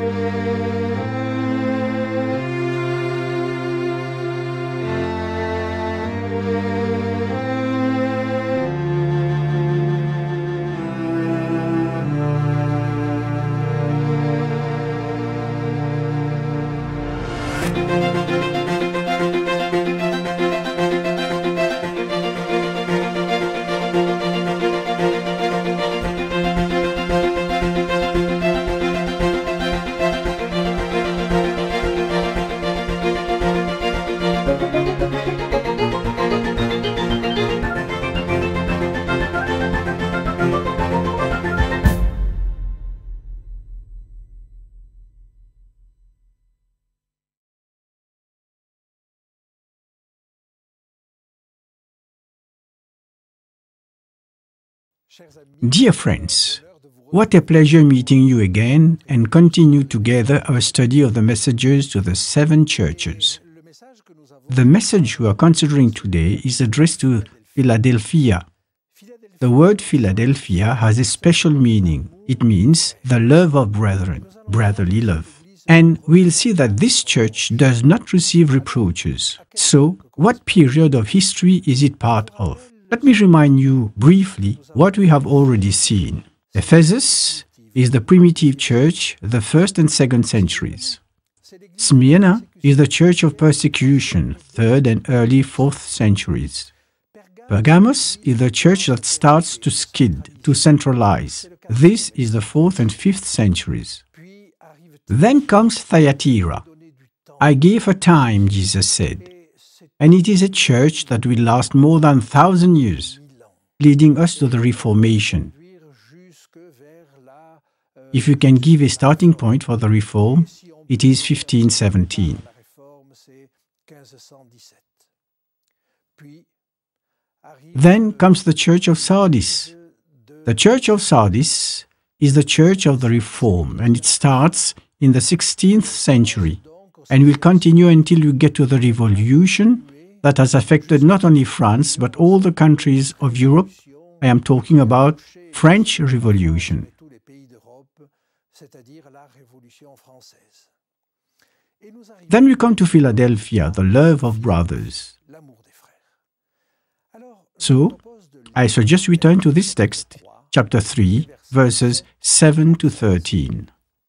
Dear friends, what a pleasure meeting you again and continue together our study of the messages to the seven churches. The message we are considering today is addressed to Philadelphia. The word Philadelphia has a special meaning. It means the love of brethren, brotherly love. And we'll see that this church does not receive reproaches. So, what period of history is it part of? Let me remind you briefly what we have already seen. Ephesus is the primitive church, the 1st and 2nd centuries. Smyrna is the church of persecution, 3rd and early 4th centuries. Pergamos is the church that starts to skid, to centralize. This is the 4th and 5th centuries. Then comes Thyatira. I gave her time, Jesus said. And it is a church that will last more than 1,000 years, leading us to the Reformation. If you can give a starting point for the Reform, it is 1517. Then comes the Church of Sardis. The Church of Sardis is the Church of the Reform, and it starts in the 16th century and will continue until you get to the Revolution that has affected not only France but all the countries of Europe. I am talking about French Revolution. Then we come to Philadelphia, the love of brothers. So, I suggest we turn to this text, chapter 3, verses 7 to 13.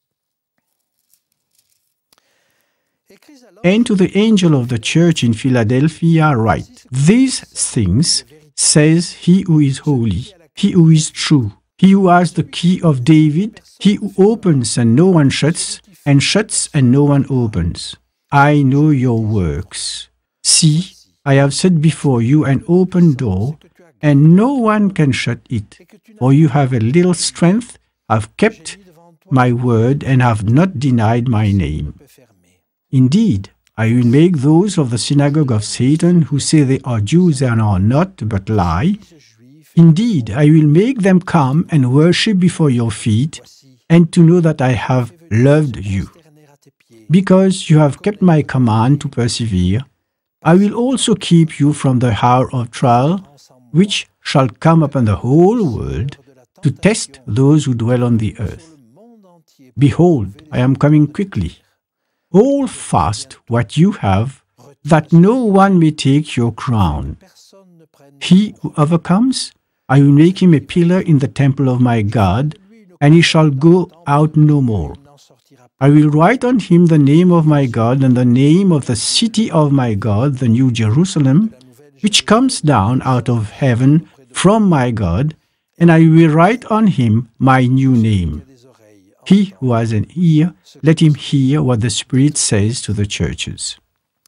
And to the angel of the church in Philadelphia write, These things says he who is holy, he who is true, he who has the key of David, he who opens and no one shuts, and shuts and no one opens. I know your works. See, I have set before you an open door, and no one can shut it. For you have a little strength, have kept my word, and have not denied my name. Indeed, I will make those of the synagogue of Satan who say they are Jews and are not, but lie. Indeed, I will make them come and worship before your feet, and to know that I have loved you. Because you have kept my command to persevere, I will also keep you from the hour of trial, which shall come upon the whole world, to test those who dwell on the earth. Behold, I am coming quickly. Hold fast what you have, that no one may take your crown. He who overcomes, I will make him a pillar in the temple of my God, and he shall go out no more. I will write on him the name of my God and the name of the city of my God, the New Jerusalem, which comes down out of heaven from my God, and I will write on him my new name. He who has an ear, let him hear what the Spirit says to the churches.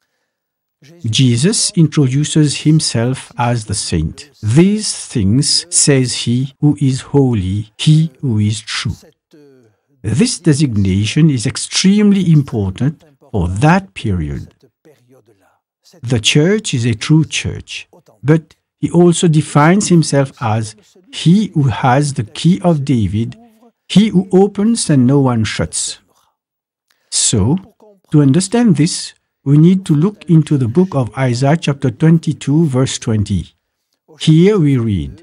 Jesus introduces himself as the saint. These things says he who is holy, he who is true. This designation is extremely important for that period. The church is a true church, but he also defines himself as he who has the key of David, he who opens and no one shuts. So, to understand this, we need to look into the book of Isaiah chapter 22, verse 20. Here we read,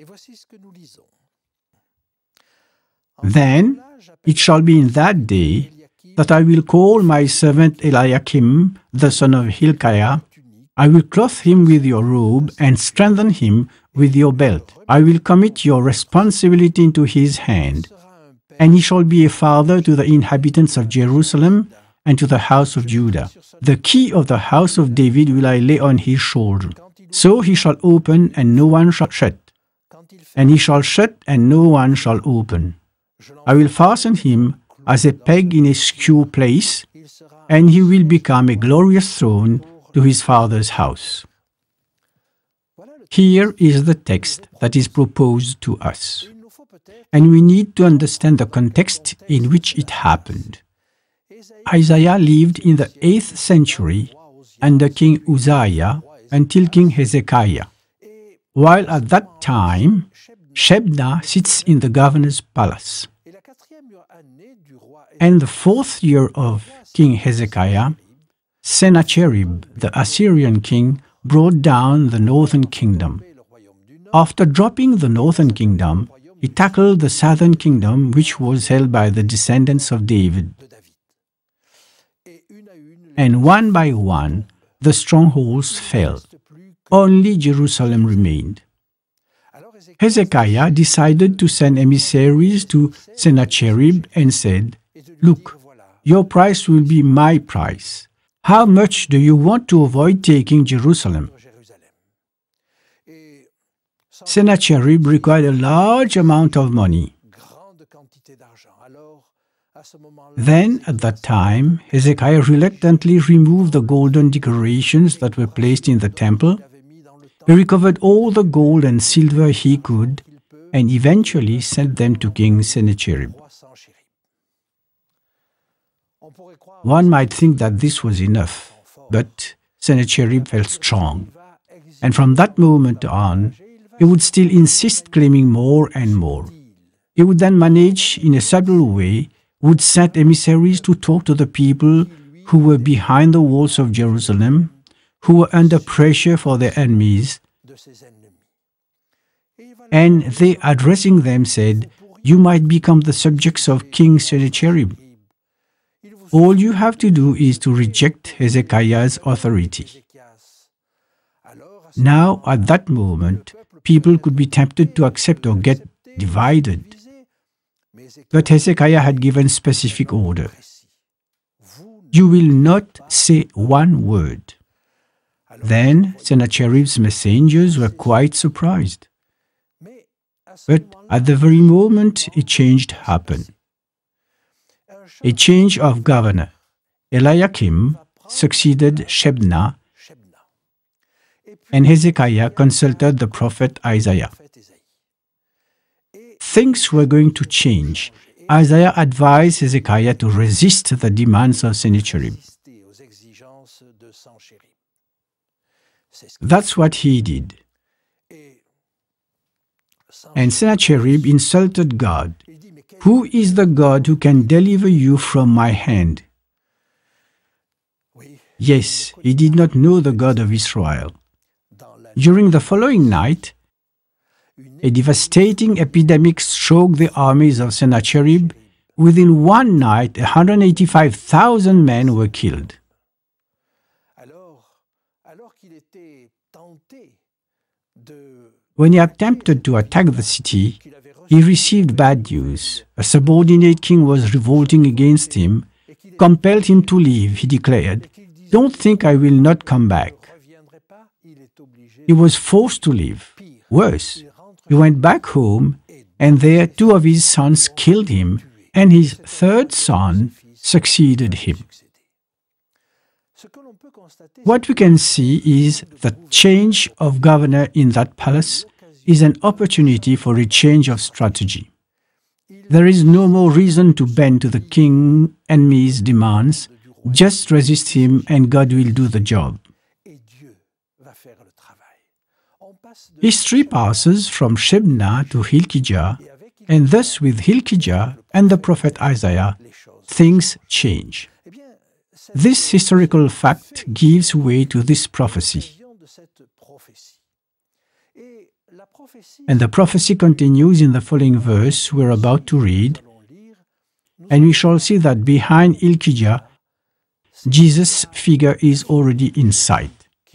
Then it shall be in that day that I will call my servant Eliakim, the son of Hilkiah. I will clothe him with your robe and strengthen him with your belt. I will commit your responsibility into his hand, and he shall be a father to the inhabitants of Jerusalem and to the house of Judah. The key of the house of David will I lay on his shoulder. So he shall open, and no one shall shut, and he shall shut, and no one shall open. I will fasten him as a peg in a secure place, and he will become a glorious throne to his father's house. Here is the text that is proposed to us, and we need to understand the context in which it happened. Isaiah lived in the 8th century under King Uzziah until King Hezekiah, while at that time Shebna sits in the governor's palace. And the 4th year of King Hezekiah, Sennacherib, the Assyrian king, brought down the northern kingdom. After dropping the northern kingdom, he tackled the southern kingdom, which was held by the descendants of David. And one by one, the strongholds fell. Only Jerusalem remained. Hezekiah decided to send emissaries to Sennacherib and said, "Look, your price will be my price. How much do you want to avoid taking Jerusalem?" Sennacherib required a large amount of money. Then, at that time, Hezekiah reluctantly removed the golden decorations that were placed in the temple. He recovered all the gold and silver he could, and eventually sent them to King Sennacherib. One might think that this was enough, but Sennacherib felt strong, and from that moment on, he would still insist, claiming more and more. He would then manage, in a subtle way, would send emissaries to talk to the people who were behind the walls of Jerusalem, who were under pressure for their enemies. And they, addressing them, said, "You might become the subjects of King Sennacherib. All you have to do is to reject Hezekiah's authority." Now, at that moment, people could be tempted to accept or get divided. But Hezekiah had given specific order. "You will not say one word." Then Sennacherib's messengers were quite surprised. But at the very moment, a change happened. A change of governor. Eliakim succeeded Shebna, and Hezekiah consulted the prophet Isaiah. Things were going to change. Isaiah advised Hezekiah to resist the demands of Sennacherib. That's what he did. And Sennacherib insulted God. "Who is the God who can deliver you from my hand?" Yes, he did not know the God of Israel. During the following night, a devastating epidemic struck the armies of Sennacherib. Within one night, 185,000 men were killed. When he attempted to attack the city, he received bad news. A subordinate king was revolting against him, compelled him to leave. He declared, "Don't think I will not come back." He was forced to leave. Worse, he went back home, and there 2 of his sons killed him, and his 3rd son succeeded him. What we can see is the change of governor in that palace is an opportunity for a change of strategy. There is no more reason to bend to the king's enemy's demands. Just resist him and God will do the job. History passes from Shebna to Hilkiah, and thus with Hilkiah and the prophet Isaiah, things change. This historical fact gives way to this prophecy. And the prophecy continues in the following verse we're about to read. And we shall see that behind Hilkiah, Jesus' figure is already in sight.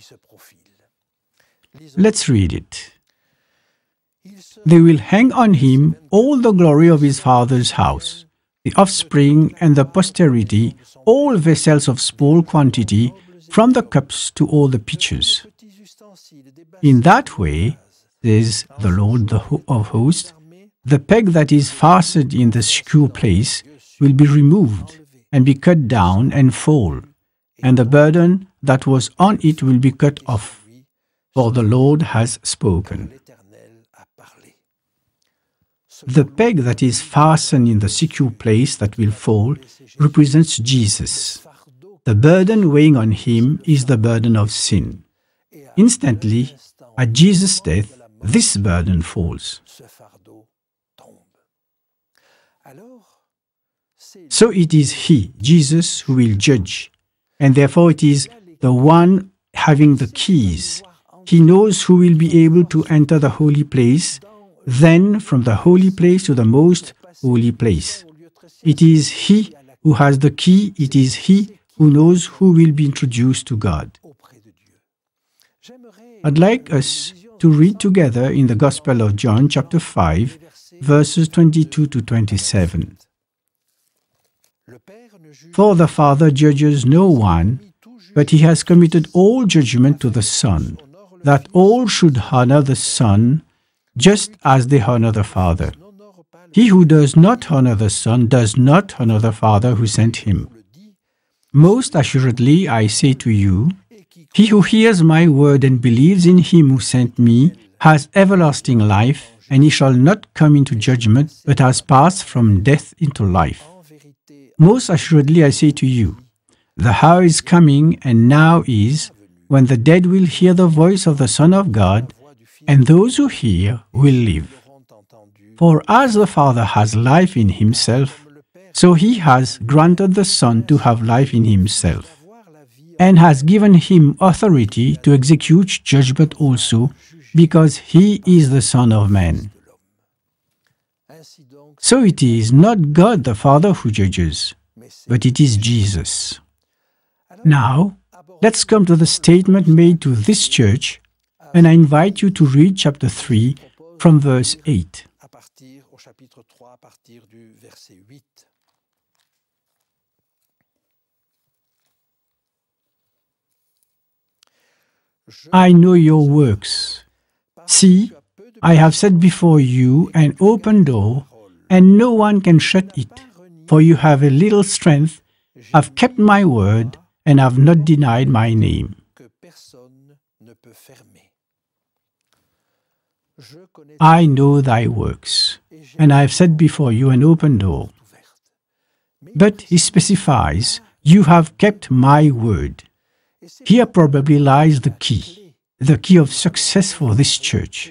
Let's read it. They will hang on him all the glory of his father's house, the offspring and the posterity, all vessels of small quantity, from the cups to all the pitchers. In that way, says the Lord of hosts, the peg that is fastened in the secure place will be removed and be cut down and fall, and the burden that was on it will be cut off, for the Lord has spoken. The peg that is fastened in the secure place that will fall represents Jesus. The burden weighing on him is the burden of sin. Instantly, at Jesus' death, this burden falls. So it is he, Jesus, who will judge, and therefore it is the one having the keys. He knows who will be able to enter the holy place, then from the holy place to the most holy place. It is he who has the key, it is he who knows who will be introduced to God. I'd like us to read together in the Gospel of John, chapter 5, verses 22 to 27. For the Father judges no one, but he has committed all judgment to the Son, that all should honor the Son, just as they honor the Father. He who does not honor the Son does not honor the Father who sent him. Most assuredly, I say to you, he who hears my word and believes in him who sent me has everlasting life, and he shall not come into judgment, but has passed from death into life. Most assuredly, I say to you, the hour is coming, and now is, when the dead will hear the voice of the Son of God, and those who hear will live. For as the Father has life in himself, so he has granted the Son to have life in himself, and has given him authority to execute judgment also, because he is the Son of Man. So it is not God the Father who judges, but it is Jesus. Now, let's come to the statement made to this church, and I invite you to read chapter 3 from verse 8. I know your works. See, I have set before you an open door, and no one can shut it. For you have a little strength, have kept my word, and have not denied my name. I know thy works, and I have set before you an open door. But he specifies, you have kept my word. Here probably lies the key of success for this church.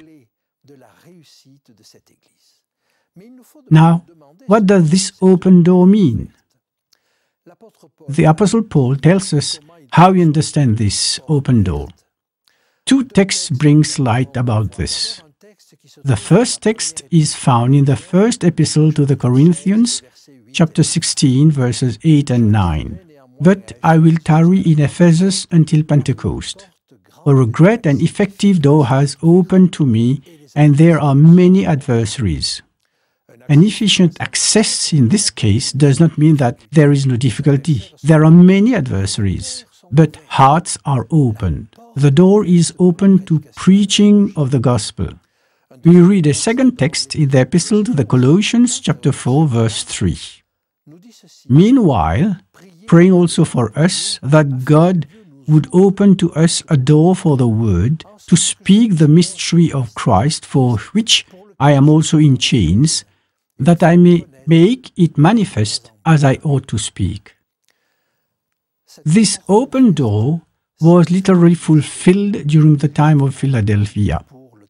Now, what does this open door mean? The Apostle Paul tells us how we understand this open door. Two texts bring light about this. The first text is found in the first epistle to the Corinthians, chapter 16, verses 8 and 9. But I will tarry in Ephesus until Pentecost. For a great and effective door has opened to me, and there are many adversaries. An efficient access in this case does not mean that there is no difficulty. There are many adversaries, but hearts are open. The door is open to preaching of the gospel. We read a second text in the epistle to the Colossians, chapter 4, verse 3. Meanwhile, praying also for us that God would open to us a door for the word to speak the mystery of Christ, for which I am also in chains, that I may make it manifest as I ought to speak. This open door was literally fulfilled during the time of Philadelphia.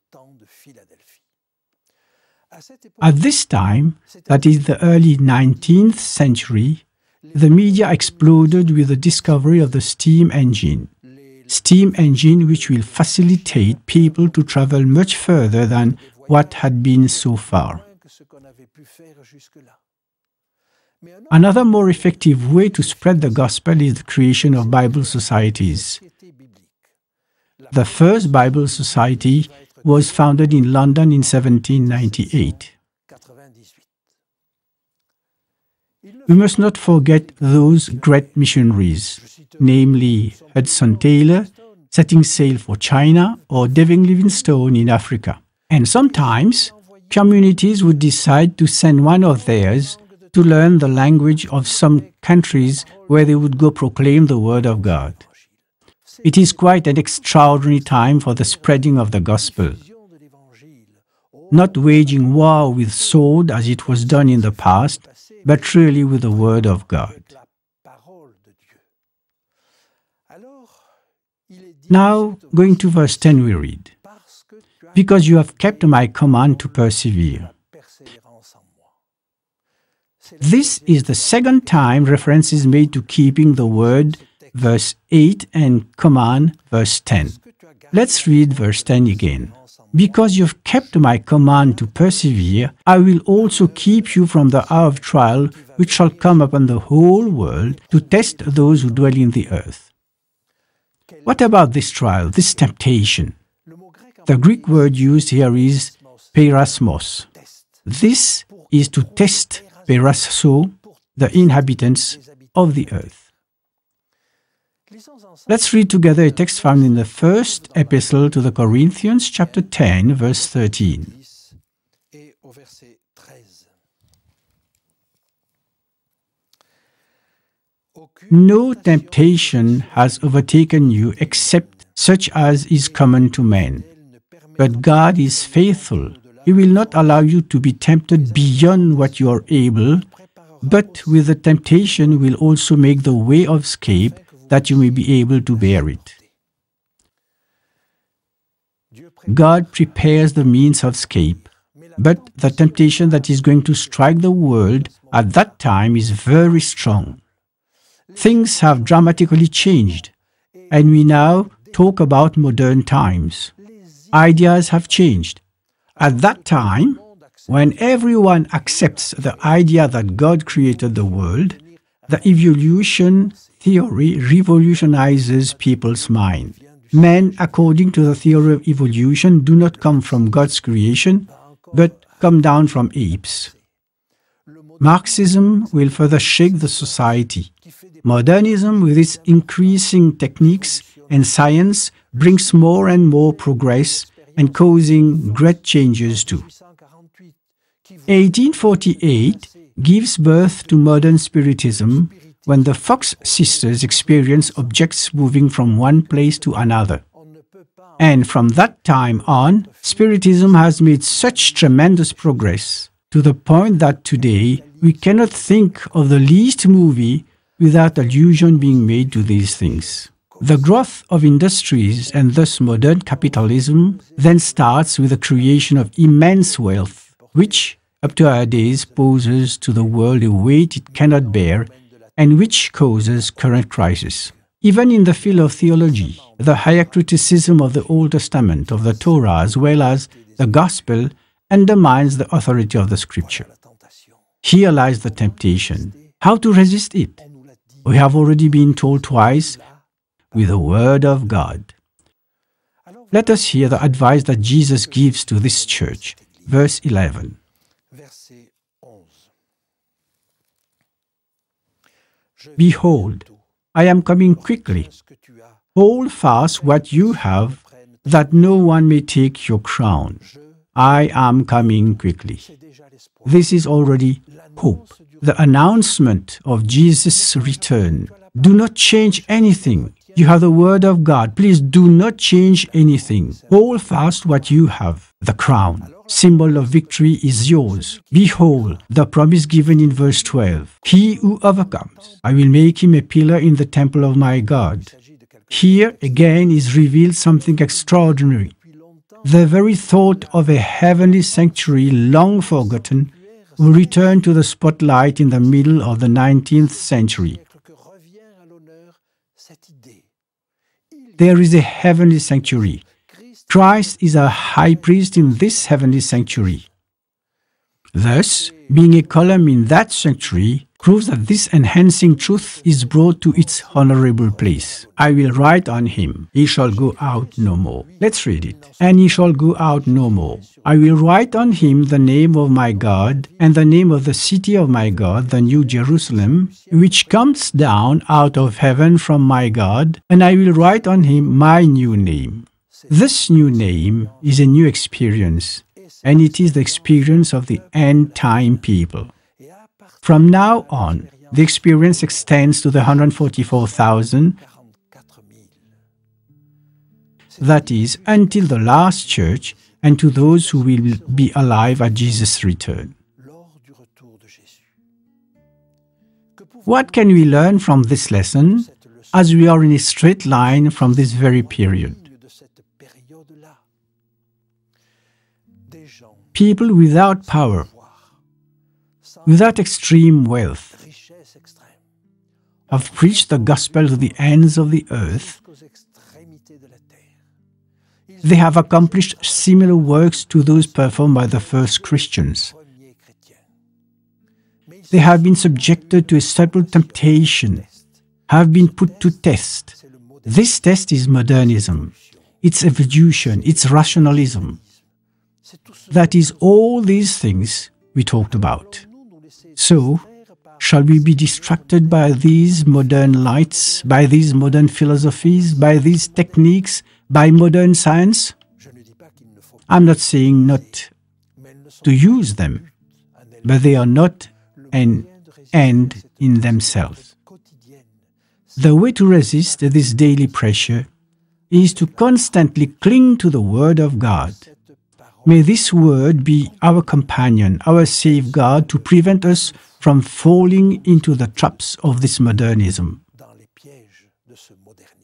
At this time, that is the early 19th century, the media exploded with the discovery of the steam engine. steam engine which will facilitate people to travel much further than what had been so far. Another more effective way to spread the gospel is the creation of Bible societies. The first Bible society was founded in London in 1798. We must not forget those great missionaries, namely Hudson Taylor, setting sail for China, or David Livingstone in Africa. And sometimes, communities would decide to send one of theirs to learn the language of some countries where they would go proclaim the word of God. It is quite an extraordinary time for the spreading of the gospel. Not waging war with sword as it was done in the past, but really with the word of God. Now, going to verse 10, we read, "Because you have kept my command to persevere." This is the second time reference is made to keeping the word, verse 8, and command, verse 10. Let's read verse 10 again. "Because you have kept my command to persevere, I will also keep you from the hour of trial which shall come upon the whole world to test those who dwell in the earth." What about this trial, this temptation? The Greek word used here is perasmos. This is to test, perasso, the inhabitants of the earth. Let's read together a text found in the first epistle to the Corinthians, chapter 10, verse 13. "No temptation has overtaken you except such as is common to men. But God is faithful. He will not allow you to be tempted beyond what you are able, but with the temptation will also make the way of escape that you may be able to bear it." God prepares the means of escape, but the temptation that is going to strike the world at that time is very strong. Things have dramatically changed, and we now talk about modern times. Ideas have changed. At that time, when everyone accepts the idea that God created the world, the evolution theory revolutionizes people's mind. Men, according to the theory of evolution, do not come from God's creation, but come down from apes. Marxism will further shake the society. Modernism, with its increasing techniques and science, brings more and more progress and causing great changes too. 1848 gives birth to modern Spiritism when the Fox sisters experience objects moving from one place to another. And from that time on, Spiritism has made such tremendous progress to the point that today we cannot think of the least movie without allusion being made to these things. The growth of industries and thus modern capitalism then starts with the creation of immense wealth, which, up to our days, poses to the world a weight it cannot bear and which causes current crisis. Even in the field of theology, the higher criticism of the Old Testament, of the Torah, as well as the Gospel, undermines the authority of the Scripture. Here lies the temptation. How to resist it? We have already been told twice, with the Word of God. Let us hear the advice that Jesus gives to this church. Verse 11. "Behold, I am coming quickly. Hold fast what you have, that no one may take your crown. I am coming quickly." This is already hope, the announcement of Jesus' return. Do not change anything. You have the Word of God. Please do not change anything. Hold fast what you have. The crown, symbol of victory, is yours. Behold, the promise given in verse 12. "He who overcomes, I will make him a pillar in the temple of my God." Here again is revealed something extraordinary. The very thought of a heavenly sanctuary long forgotten will return to the spotlight in the middle of the 19th century. There is a heavenly sanctuary. Christ is our high priest in this heavenly sanctuary. Thus, being a column in that sanctuary proves that this enhancing truth is brought to its honorable place. I will write on him, he shall go out no more. Let's read it. And he shall go out no more. I will write on him the name of my God, and the name of the city of my God, the New Jerusalem, which comes down out of heaven from my God, and I will write on him my new name. This new name is a new experience, and it is the experience of the end-time people. From now on, the experience extends to the 144,000, that is, until the last church, and to those who will be alive at Jesus' return. What can we learn from this lesson, as we are in a straight line from this very period? People without power, without extreme wealth, have preached the gospel to the ends of the earth. They have accomplished similar works to those performed by the first Christians. They have been subjected to a subtle temptation, have been put to test. This test is modernism, it's evolution, it's rationalism. That is all these things we talked about. So, shall we be distracted by these modern lights, by these modern philosophies, by these techniques, by modern science? I'm not saying not to use them, but they are not an end in themselves. The way to resist this daily pressure is to constantly cling to the Word of God. May this Word be our companion, our safeguard to prevent us from falling into the traps of this modernism.